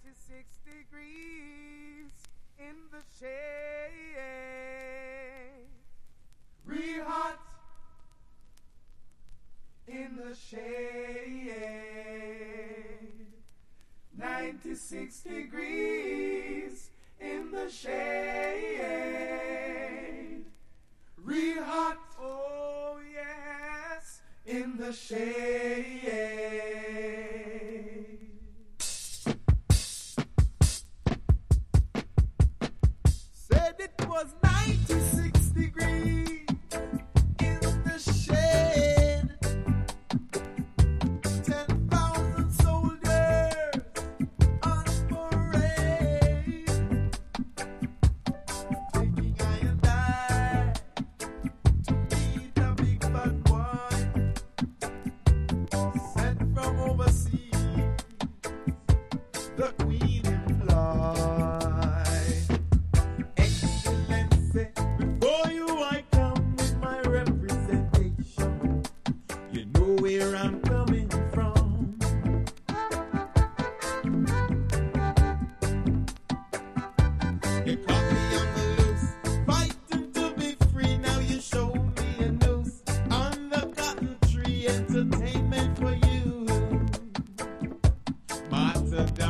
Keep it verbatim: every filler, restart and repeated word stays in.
ninety-six degrees in the shade. Real hot in the shade. ninety-six degrees in the shade. Real hot, oh yes, in the shade. Said it was ninety-six degrees in the shade. Ten thousand soldiers on parade, taking I and I to meet a big bad boy sent from overseas. The Queen